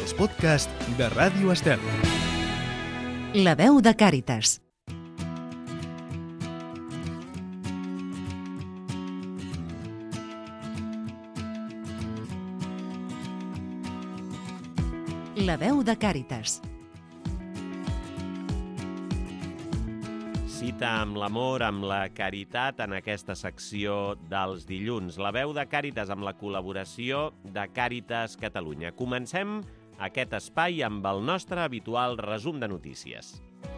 els podcasts de Ràdio Estel. La veu de Càritas. La veu de Càritas. Cita amb l'amor, amb la caritat en aquesta secció dels dilluns. La veu de Càritas amb la col·laboració de Càritas Catalunya. Comencem aquest espai amb el nostre habitual resum de notícies.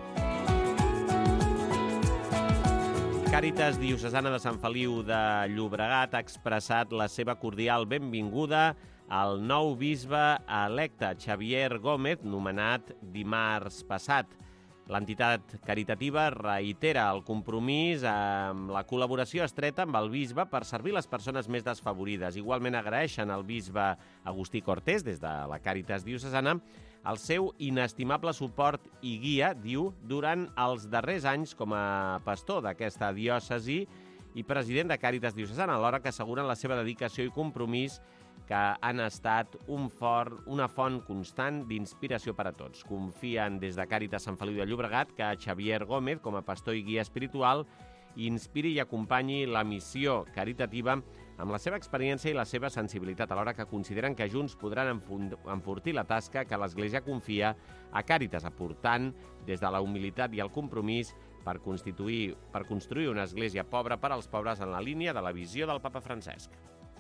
Càritas Diocesana de Sant Feliu de Llobregat ha expressat la seva cordial benvinguda al nou bisbe electe, Xavier Gómez, nomenat dimarts passat. L'entitat caritativa reitera el compromís amb la col·laboració estreta amb el bisbe per servir les persones més desfavorides. Igualment agraeixen al bisbe Agustí Cortés, des de la Càritas Diocesana, el seu inestimable suport i guia, diu, durant els darrers anys com a pastor d'aquesta diòcesi i president de Càritas Diocesana, alhora que asseguren la seva dedicació i compromís que han estat una font constant d'inspiració per a tots. Confien des de Càritas Sant Feliu de Llobregat que Xavier Gómez, com a pastor i guia espiritual, inspiri i acompanyi la missió caritativa amb la seva experiència i la seva sensibilitat, alhora que consideren que junts podran enfortir la tasca que l'Església confia a Càritas, aportant des de la humilitat i el compromís per construir una església pobra per als pobres en la línia de la visió del Papa Francesc.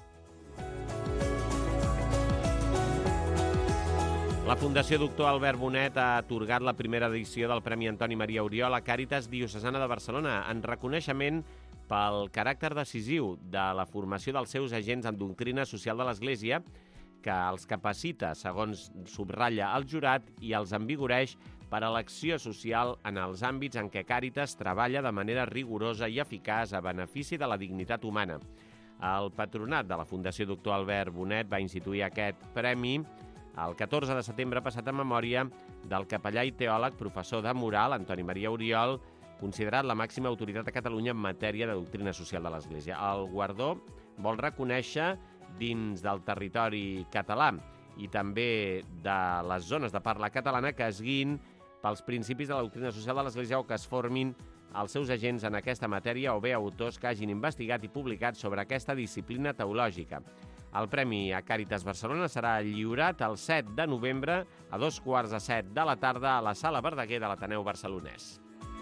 La Fundació Doctor Albert Bonet ha atorgat la primera edició del Premi Antoni Maria Oriol a Càritas Diocesana de Barcelona en reconeixement pel caràcter decisiu de la formació dels seus agents en doctrina social de l'Església, que els capacita, segons subratlla el jurat, i els envigoreix per a l'acció social en els àmbits en què Càritas treballa de manera rigorosa i eficaç a benefici de la dignitat humana. El patronat de la Fundació Doctor Albert Bonet va instituir aquest premi el 14 de setembre passat en memòria del capellà i teòleg professor de moral Antoni Maria Oriol, considerat la màxima autoritat a Catalunya en matèria de doctrina social de l'Església. El guardó vol reconèixer dins del territori català i també de les zones de parla catalana que es guiïn pels principis de la doctrina social de l'Església o que es formin els seus agents en aquesta matèria o bé autors que hagin investigat i publicat sobre aquesta disciplina teològica. El Premi a Càritas Barcelona serà lliurat el 7 de novembre a 14:15 de la tarda a la Sala Verdaguer de l'Ateneu Barcelonès.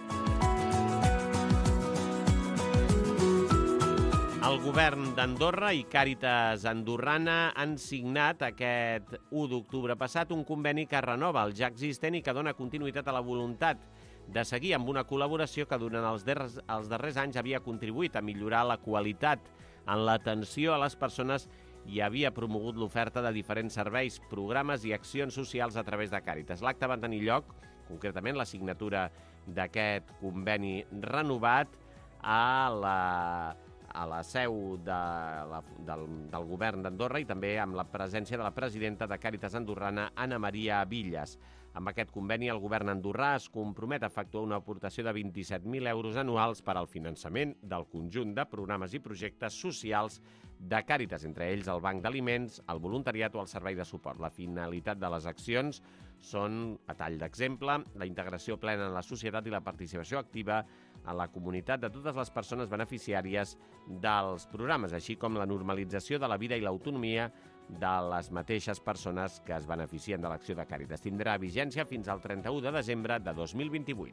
El govern d'Andorra i Càritas Andorrana han signat aquest 1 d'octubre passat un conveni que renova el ja existent i que dona continuïtat a la voluntat de seguir amb una col·laboració que durant els darrers anys havia contribuït a millorar la qualitat en l'atenció a les persones i havia promogut l'oferta de diferents serveis, programes i accions socials a través de Càritas. L'acte va tenir lloc, concretament la signatura d'aquest conveni renovat, a la seu del govern d'Andorra i també amb la presència de la presidenta de Càritas Andorrana, Anna Maria Villas. Amb aquest conveni, el govern andorrà es compromet a efectuar una aportació de 27.000 euros anuals per al finançament del conjunt de programes i projectes socials de Càritas, entre ells el banc d'aliments, el voluntariat o el servei de suport. La finalitat de les accions són, a tall d'exemple, la integració plena en la societat i la participació activa en la comunitat de totes les persones beneficiàries dels programes, així com la normalització de la vida i l'autonomia de les mateixes persones que es beneficien de l'acció de Càritas. Tindrà vigència fins al 31 de desembre de 2028.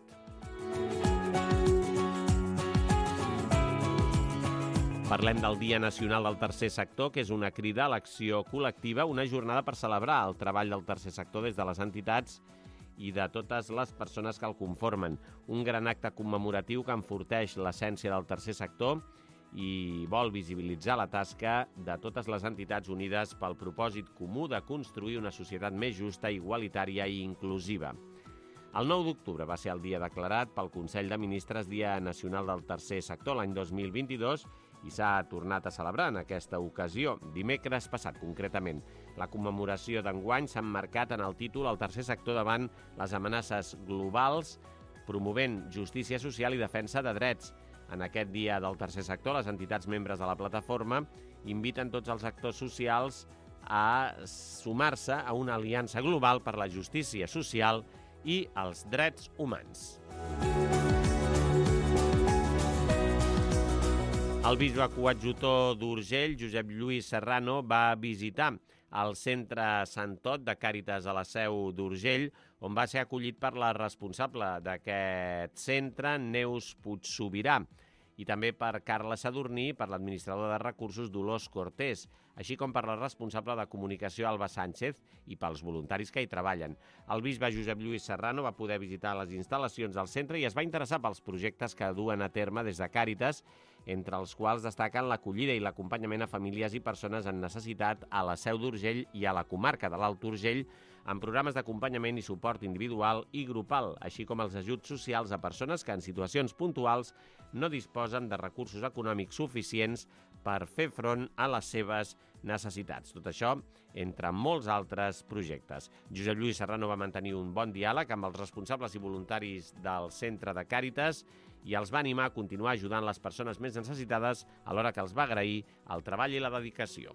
Parlem del Dia Nacional del Tercer Sector, que és una crida a l'acció col·lectiva, una jornada per celebrar el treball del tercer sector des de les entitats i de totes les persones que el conformen. Un gran acte commemoratiu que enforteix l'essència del tercer sector i vol visibilitzar la tasca de totes les entitats unides pel propòsit comú de construir una societat més justa, igualitària i inclusiva. El 9 d'octubre va ser el dia declarat pel Consell de Ministres Dia Nacional del Tercer Sector l'any 2022 i s'ha tornat a celebrar en aquesta ocasió, dimecres passat concretament. La commemoració d'enguany s'ha emmarcat en el títol El tercer sector davant les amenaces globals, promovent justícia social i defensa de drets. En aquest dia del tercer sector, les entitats membres de la plataforma inviten tots els actors socials a sumar-se a una aliança global per la justícia social i els drets humans. El bisbe coadjutor d'Urgell, Josep Lluís Serrano, va visitar el centre Sant Tot de Càritas a la Seu d'Urgell, on va ser acollit per la responsable d'aquest centre, Neus Puigsobirà, i també per Carla Sadurní, per l'administrador de recursos Dolors Cortés, així com per la responsable de comunicació Alba Sánchez i pels voluntaris que hi treballen. El bisbe Josep Lluís Serrano va poder visitar les instal·lacions del centre i es va interessar pels projectes que duen a terme des de Càritas, entre els quals destaquen l'acollida i l'acompanyament a famílies i persones en necessitat a la Seu d'Urgell i a la comarca de l'Alt Urgell, amb programes d'acompanyament i suport individual i grupal, així com els ajuts socials a persones que en situacions puntuals no disposen de recursos econòmics suficients per fer front a les seves necessitats. Tot això entre molts altres projectes. Josep Lluís Serrano va mantenir un bon diàleg amb els responsables i voluntaris del centre de Càritas i els va animar a continuar ajudant les persones més necessitades, alhora que els va agrair el treball i la dedicació.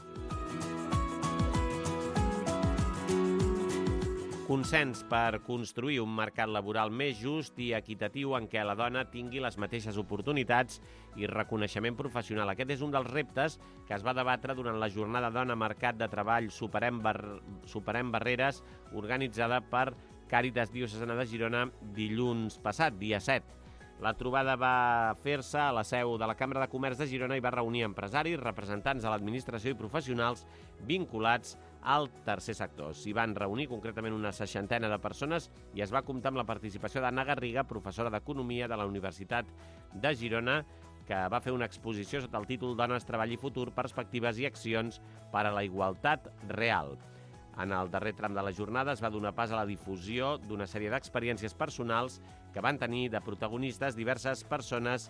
Consens per construir un mercat laboral més just i equitatiu en què la dona tingui les mateixes oportunitats i reconeixement professional. Aquest és un dels reptes que es va debatre durant la jornada Dona Mercat de Treball Superem Barreres, organitzada per Càritas Diocesana de Girona dilluns passat, dia 7. La trobada va fer-se a la seu de la Cambra de Comerç de Girona i va reunir empresaris, representants de l'administració i professionals vinculats al tercer sector. S'hi van reunir concretament una 60ena de persones i es va comptar amb la participació d'Anna Garriga, professora d'Economia de la Universitat de Girona, que va fer una exposició sota el títol Dones, treball i futur, perspectives i accions per a la igualtat real. En el darrer tram de la jornada es va donar pas a la difusió d'una sèrie d'experiències personals que van tenir de protagonistes diverses persones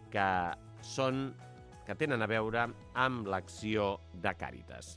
que tenen a veure amb l'acció de Càritas.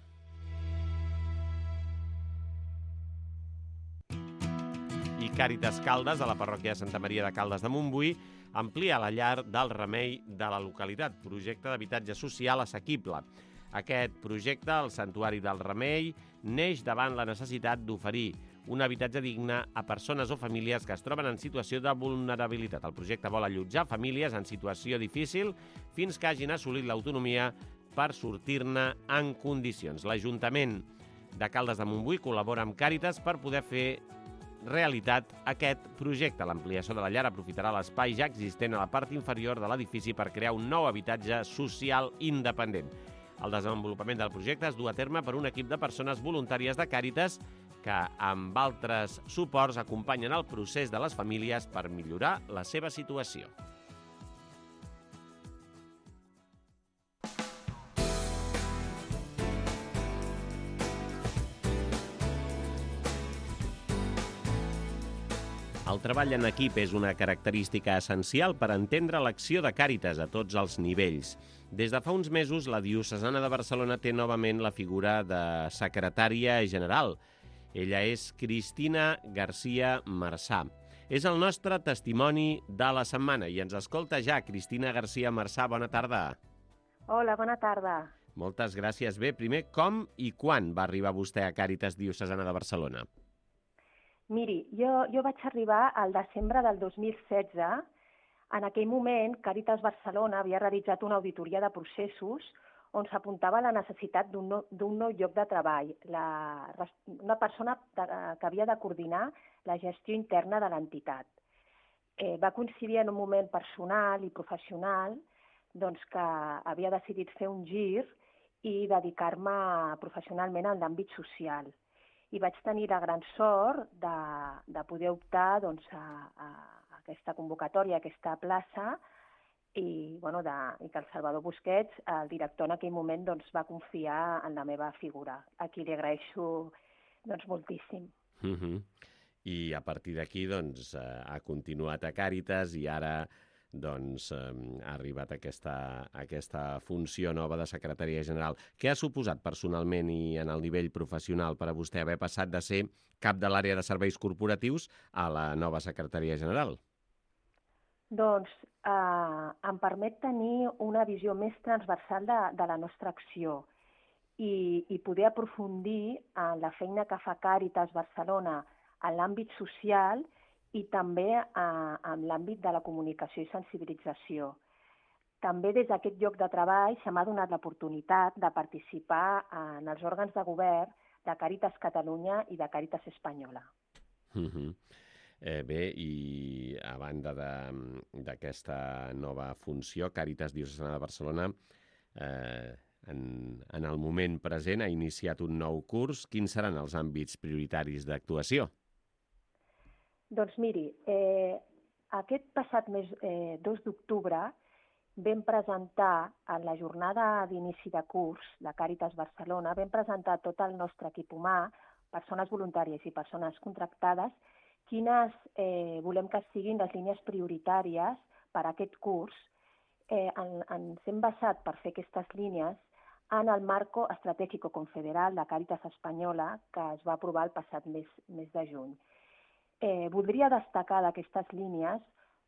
I Càritas Caldes, a la parròquia de Santa Maria de Caldes de Montbui, amplia la llar del Remei de la localitat, projecte d'habitatge social assequible. Aquest projecte, el Santuari del Remei, neix davant la necessitat d'oferir un habitatge digne a persones o famílies que es troben en situació de vulnerabilitat. El projecte vol allotjar famílies en situació difícil fins que hagin assolit l'autonomia per sortir-ne en condicions. L'Ajuntament de Caldes de Montbui col·labora amb Càritas per poder fer realitat aquest projecte. L'ampliació de la llar aprofitarà l'espai ja existent a la part inferior de l'edifici per crear un nou habitatge social independent. El desenvolupament del projecte es du a terme per un equip de persones voluntàries de Càritas que, amb altres suports, acompanyen el procés de les famílies per millorar la seva situació. El treball en equip és una característica essencial per entendre l'acció de Càritas a tots els nivells. Des de fa uns mesos, la Diocesana de Barcelona té novament la figura de secretària general. Ella és Cristina García Marçà. És el nostre testimoni de la setmana i ens escolta ja. Cristina García Marçà, bona tarda. Hola, bona tarda. Moltes gràcies. Bé, primer, com i quan va arribar vostè a Càritas Diocesana de Barcelona? Miri, jo vaig arribar al desembre del 2016. En aquell moment, Càritas Barcelona havia realitzat una auditoria de processos on s'apuntava la necessitat d'un nou lloc de treball, una persona que havia de coordinar la gestió interna de l'entitat. Va coincidir en un moment personal i professional que havia decidit fer un gir i dedicar-me professionalment en l'àmbit social. I vaig tenir la gran sort de poder optar a aquesta convocatòria, a aquesta plaça, i que el Salvador Busquets, el director en aquell moment, va confiar en la meva figura, a qui li agraeixo moltíssim. I a partir d'aquí ha continuat a Càritas i ara ha arribat aquesta funció nova de secretària general. Què ha suposat personalment i en el nivell professional per a vostè haver passat de ser cap de l'àrea de serveis corporatius a la nova secretària general? Em permet tenir una visió més transversal de la nostra acció i poder aprofundir en la feina que fa Càritas Barcelona en l'àmbit social i també en l'àmbit de la comunicació i sensibilització. També des d'aquest lloc de treball se m'ha donat l'oportunitat de participar en els òrgans de govern de Càritas Catalunya i de Càritas Espanyola. Bé, i a banda d'aquesta nova funció, Càritas Diocesana de Barcelona en el moment present ha iniciat un nou curs. Quins seran els àmbits prioritaris d'actuació? Doncs miri, aquest passat mes 2 d'octubre vam presentar en la jornada d'inici de curs de Càritas Barcelona, vam presentar tot el nostre equip humà, persones voluntàries i persones contractades, quines volem que siguin les línies prioritàries per a aquest curs. Ens hem basat per fer aquestes línies en el Marco Estratégico Confederal de Càritas Espanyola, que es va aprovar el passat mes de juny. Voldria destacar d'aquestes línies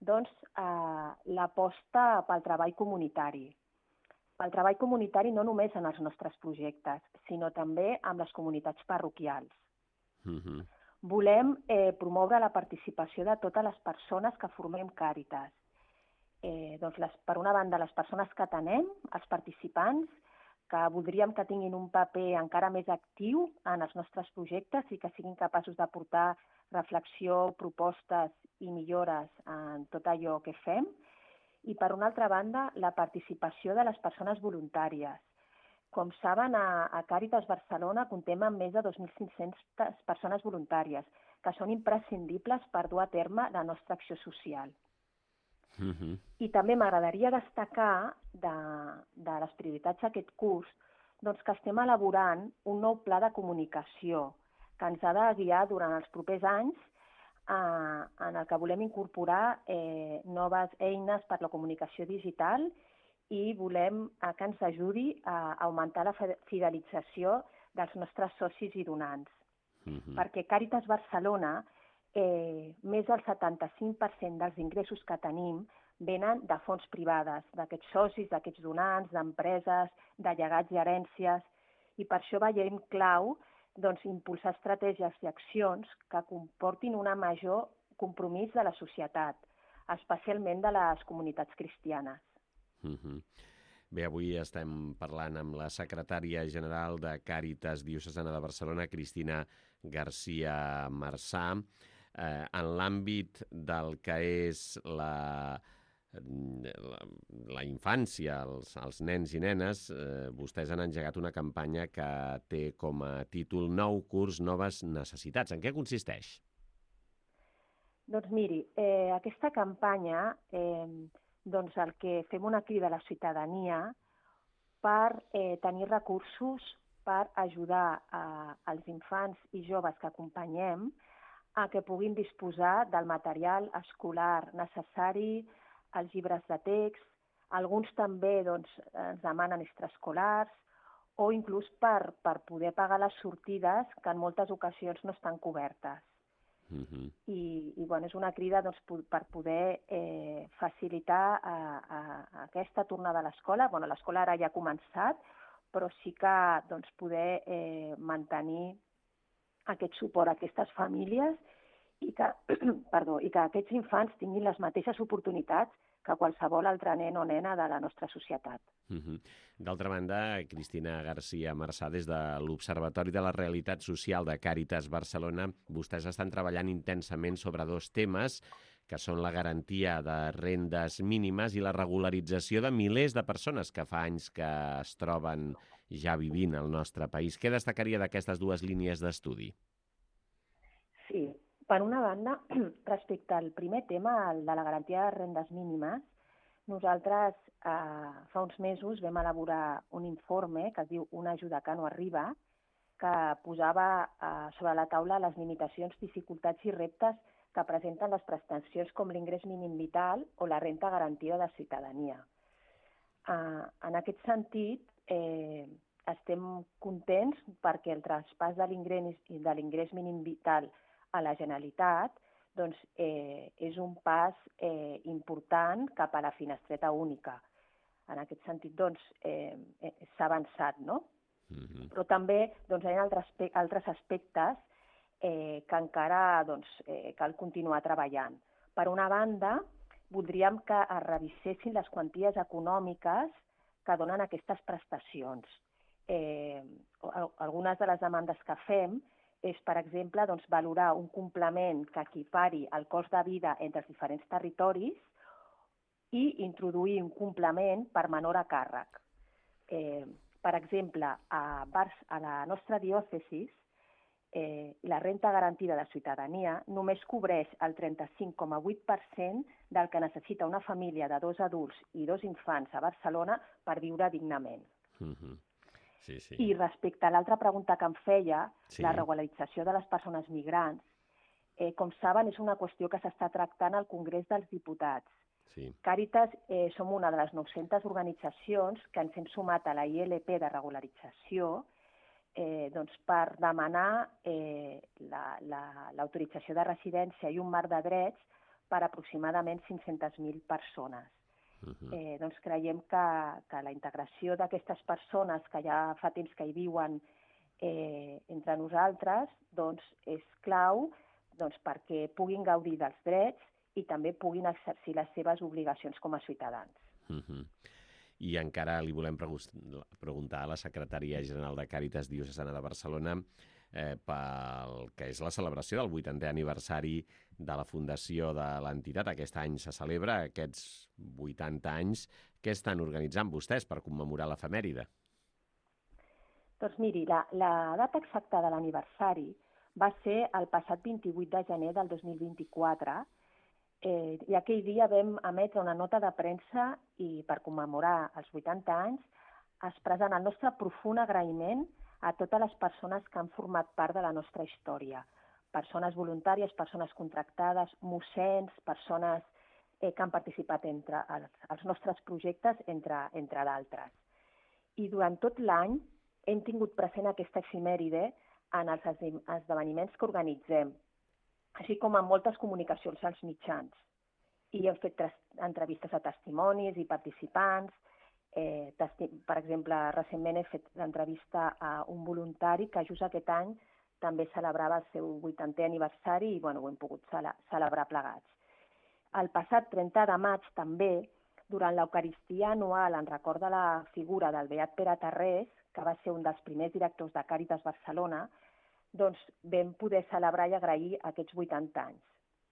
l'aposta pel treball comunitari. Pel treball comunitari no només en els nostres projectes, sinó també amb les comunitats parroquials. Volem promoure la participació de totes les persones que formem Càritas. Per una banda, les persones que atenem, els participants, que voldríem que tinguin un paper encara més actiu en els nostres projectes i que siguin capaços d'aportar reflexió, propostes i millores en tot allò que fem. I, per una altra banda, la participació de les persones voluntàries. Com saben, a Càritas Barcelona comptem amb més de 2.500 persones voluntàries, que són imprescindibles per dur a terme la nostra acció social. I també m'agradaria destacar de les prioritats d'aquest curs que estem elaborant un nou pla de comunicació que ens ha de guiar durant els propers anys, en el que volem incorporar noves eines per la comunicació digital i volem que ens ajudi a augmentar la fidelització dels nostres socis i donants. Perquè Càritas Barcelona, més del 75% dels ingressos que tenim venen de fonts privades, d'aquests socis, d'aquests donants, d'empreses, de llegats i herències, i per això veiem clau impulsar estratègies i accions que comportin un major compromís de la societat, especialment de les comunitats cristianes. Bé, avui estem parlant amb la secretària general de Càritas Diocesana de Barcelona, Cristina García Marsà. En l'àmbit del que és la infància, els nens i nenes, vostès han engegat una campanya que té com a títol Nou curs, noves necessitats. En què consisteix? Doncs miri, aquesta campanya, el que fem una crida a la ciutadania per tenir recursos per ajudar als infants i joves que acompanyem a que puguin disposar del material escolar necessari, els llibres de text, alguns també ens demanen extraescolars o inclús per poder pagar les sortides que en moltes ocasions no estan cobertes. I és una crida per poder facilitar aquesta tornada a l'escola. L'escola ara ja ha començat, però sí que poder mantenir aquest suport a aquestes famílies i que aquests infants tinguin les mateixes oportunitats que qualsevol altre nen o nena de la nostra societat. D'altra banda, Cristina García Marsà, des de l'Observatori de la Realitat Social de Càritas Barcelona, vostès estan treballant intensament sobre dos temes, que són la garantia de rendes mínimes i la regularització de milers de persones que fa anys que es troben ja vivint al nostre país. Què destacaria d'aquestes dues línies d'estudi? Sí, per una banda, respecte al primer tema, el de la garantia de rendes mínimes, nosaltres fa uns mesos vam elaborar un informe que es diu Una ajuda que no arriba, que posava sobre la taula les limitacions, dificultats i reptes que presenten les prestacions com l'ingrés mínim vital o la renda garantida de ciutadania. En aquest sentit, estem contents perquè el traspàs de l'ingrés mínim vital a la Generalitat és un pas important cap a la finestreta única. En aquest sentit, s'ha avançat, no? Però també doncs, hi ha altres aspectes que encara cal continuar treballant. Per una banda, voldríem que es revisessin les quanties econòmiques que donen aquestes prestacions. Algunes de les demandes que fem és, per exemple, valorar un complement que equipari el cost de vida entre els diferents territoris i introduir un complement per menor a càrrec. Per exemple, a la nostra diòcesi, la renta garantida de ciutadania només cobreix el 35,8% del que necessita una família de 2 adults i 2 infants a Barcelona per viure dignament. Sí, sí. I respecte a l'altra pregunta que em feia, la regularització de les persones migrants, com saben, és una qüestió que s'està tractant al Congrés dels Diputats. Sí. Càritas som una de les 900 organitzacions que ens hem sumat a la ILP de regularització per demanar l'autorització de residència i un marc de drets per aproximadament 500.000 persones. Creiem que la integració d'aquestes persones que ja fa temps que hi viuen entre nosaltres és clau perquè puguin gaudir dels drets i també puguin exercir les seves obligacions com a ciutadans. I encara li volem preguntar a la secretària general de Càritas Diocesana de Barcelona pel que és la celebració del 80è aniversari de la fundació de l'entitat. Aquest any se celebra aquests 80 anys. Què estan organitzant vostès per commemorar l'efemèride? Doncs miri, la data exacta de l'aniversari va ser el passat 28 de gener del 2024 i aquell dia vam emetre una nota de premsa i per commemorar els 80 anys expressant el nostre profund agraïment a totes les persones que han format part de la nostra història. Persones voluntàries, persones contractades, mossens, persones que han participat entre els nostres projectes, entre d'altres. I durant tot l'any hem tingut present aquesta efemèride en els esdeveniments que organitzem, així com en moltes comunicacions als mitjans. I hem fet entrevistes a testimonis i participants. Per exemple, recentment he fet l'entrevista a un voluntari que just aquest any també celebrava el seu 80è aniversari i ho hem pogut celebrar plegats. El passat 30 de maig també, durant l'Eucaristia anual en record de la figura del beat Pere Tarrés, que va ser un dels primers directors de Càritas Barcelona, vam poder celebrar i agrair aquests 80 anys.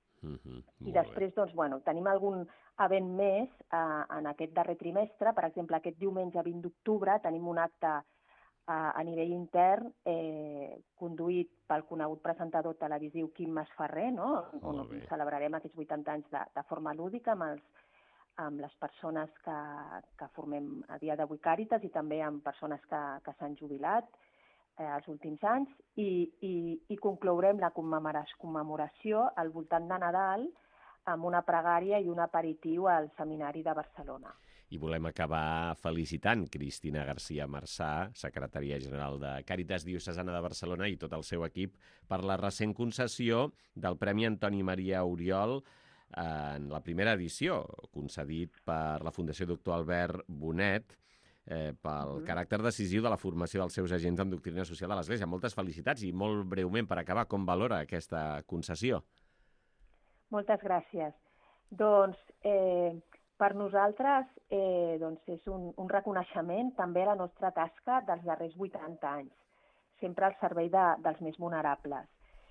I després tenim algun event més en aquest darrer trimestre. Per exemple, aquest diumenge 20 d'octubre tenim un acte a nivell intern conduït pel conegut presentador televisiu Quim Masferrer, on celebrarem aquests 80 anys de forma lúdica amb les persones que formem a dia d'avui Càritas i també amb persones que s'han jubilat els últims anys i conclourem la commemoració al voltant de Nadal amb una pregària i un aperitiu al Seminari de Barcelona. I volem acabar felicitant Cristina García Marçà, secretària general de Càritas Diocesana de Barcelona i tot el seu equip per la recent concessió del Premi Antoni Maria Oriol en la primera edició, concedit per la Fundació Doctor Albert Bonet, pel caràcter decisiu de la formació dels seus agents en doctrina social de l'Església. Moltes felicitats i molt breument per acabar, com valora aquesta concessió? Moltes gràcies. Doncs per nosaltres és un reconeixement també a la nostra tasca dels darrers 80 anys, sempre al servei dels més vulnerables.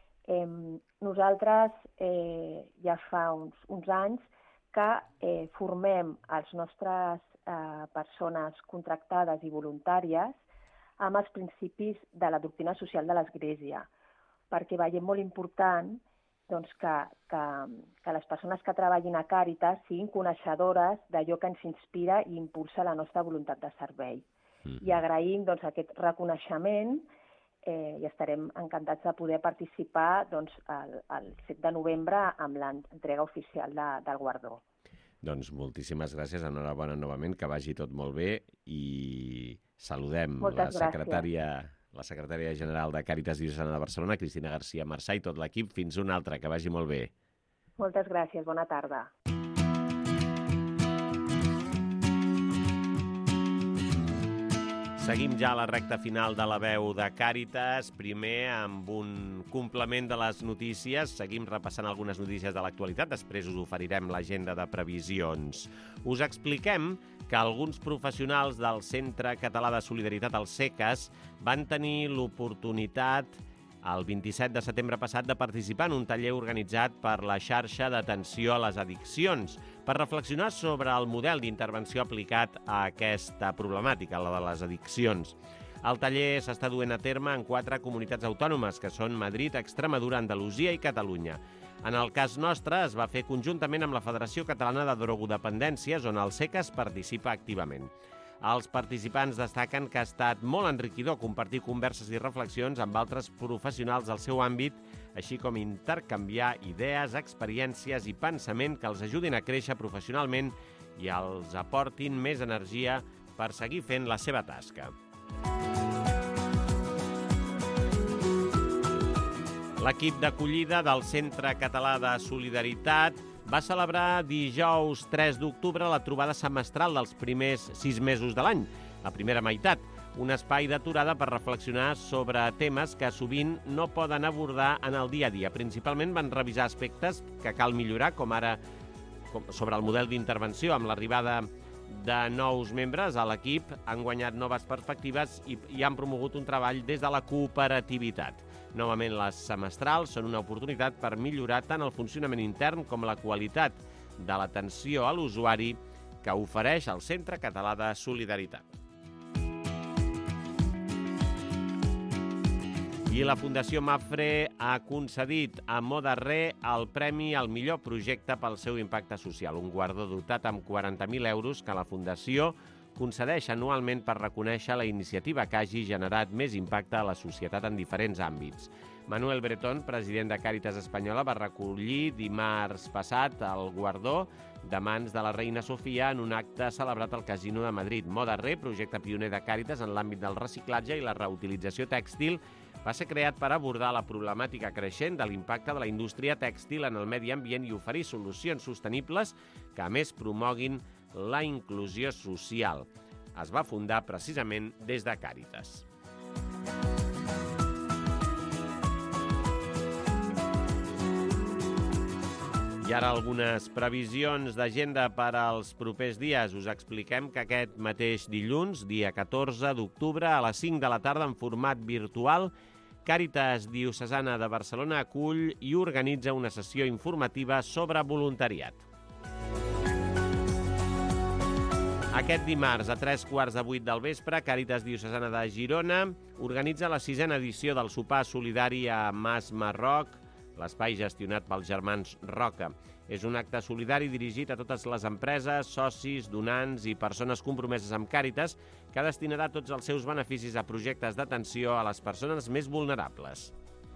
Nosaltres ja fa uns anys que formem els nostres persones contractades i voluntàries amb els principis de la doctrina social de l'Església, perquè veiem molt important que les persones que treballin a Càritas siguin coneixedores d'allò que ens inspira i impulsa la nostra voluntat de servei. I agraïm aquest reconeixement i estarem encantats de poder participar el 7 de novembre amb l'entrega oficial del guardó. Doncs moltíssimes gràcies, enhorabona novament, que vagi tot molt bé i saludem la secretària general de Càritas Diocesana de Barcelona, Cristina García Marçà, i tot l'equip. Fins una altra, que vagi molt bé. Moltes gràcies, bona tarda. Seguim ja a la recta final de la veu de Càritas, primer amb un complement de les notícies. Seguim repassant algunes notícies de l'actualitat, després us oferirem l'agenda de previsions. Us expliquem que alguns professionals del Centre Català de Solidaritat, el CECAS, van tenir l'oportunitat el 27 de setembre passat de participar en un taller organitzat per la xarxa d'atenció a les addiccions per reflexionar sobre el model d'intervenció aplicat a aquesta problemàtica, la de les addiccions. El taller s'està duent a terme en 4 comunitats autònomes, que són Madrid, Extremadura, Andalusia i Catalunya. En el cas nostre es va fer conjuntament amb la Federació Catalana de Drogodependències, on el CECAS participa activament. Els participants destaquen que ha estat molt enriquidor compartir converses i reflexions amb altres professionals del seu àmbit, així com intercanviar idees, experiències i pensament que els ajudin a créixer professionalment i els aportin més energia per seguir fent la seva tasca. L'equip d'acollida del Centre Català de Solidaritat va celebrar dijous 3 d'octubre la trobada semestral dels primers 6 mesos de l'any, la primera meitat, un espai d'aturada per reflexionar sobre temes que sovint no poden abordar en el dia a dia. Principalment van revisar aspectes que cal millorar, com ara sobre el model d'intervenció. Amb l'arribada de nous membres a l'equip han guanyat noves perspectives i han promogut un treball des de la cooperativitat. Novament, les semestrals són una oportunitat per millorar tant el funcionament intern com la qualitat de l'atenció a l'usuari que ofereix el Centre Català de Solidaritat. I la Fundació Mapfre ha concedit a Modarrer el Premi al millor projecte pel seu impacte social, un guardó dotat amb 40.000 euros que la Fundació concedeix anualment per reconèixer la iniciativa que hagi generat més impacte a la societat en diferents àmbits. Manuel Bretón, president de Càritas Espanyola, va recollir dimarts passat el guardó de mans de la reina Sofia en un acte celebrat al Casino de Madrid. Modarrer, projecte pioner de Càritas en l'àmbit del reciclatge i la reutilització tèxtil, va ser creat per abordar la problemàtica creixent de l'impacte de la indústria tèxtil en el medi ambient i oferir solucions sostenibles que, a més, promoguin la inclusió social. Es va fundar precisament des de Càritas. I ara algunes previsions d'agenda per als propers dies. Us expliquem que aquest mateix dilluns, dia 14 d'octubre, a les 5 de la tarda, en format virtual, Càritas Diocesana de Barcelona acull i organitza una sessió informativa sobre voluntariat. Aquest dimarts, a 7:45 del vespre, Càritas Diocesana de Girona organitza la 6a edició del sopar solidari a Mas Marroc, l'espai gestionat pels germans Roca. És un acte solidari dirigit a totes les empreses, socis, donants i persones compromeses amb Càritas, que destinarà tots els seus beneficis a projectes d'atenció a les persones més vulnerables.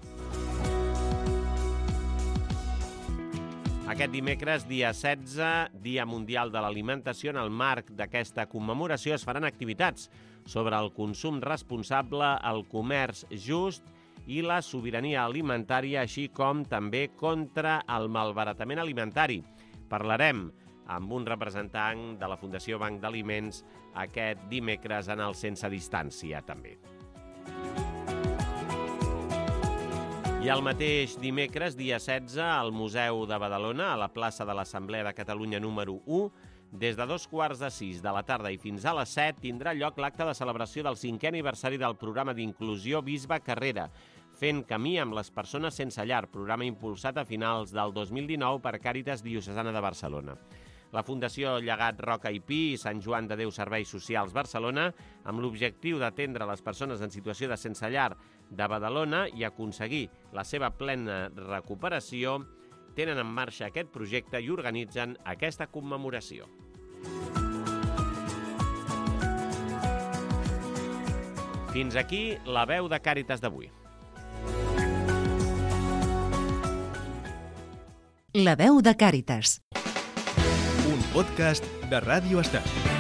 Aquest dimecres, dia 16, Dia Mundial de l'Alimentació, en el marc d'aquesta commemoració es faran activitats sobre el consum responsable, el comerç just i la sobirania alimentària, així com també contra el malbaratament alimentari. Parlarem amb un representant de la Fundació Banc d'Aliments aquest dimecres en el Sense Distància, també. I el mateix dimecres, dia 16, al Museu de Badalona, a la plaça de l'Assemblea de Catalunya número 1, des de 2:45 de la tarda i fins a les 7 tindrà lloc l'acte de celebració del 5è aniversari del programa d'inclusió Bisbe Carrera, Fent camí amb les persones sense llar, programa impulsat a finals del 2019 per Càritas Diocesana de Barcelona. La Fundació Llegat Roca i Pi i Sant Joan de Déu Serveis Socials Barcelona, amb l'objectiu d'atendre les persones en situació de sense llar de Badalona i aconseguir la seva plena recuperació, tenen en marxa aquest projecte i organitzen aquesta commemoració. Fins aquí la veu de Càritas d'avui. La veu de Càritas. Un podcast de Ràdio Estat.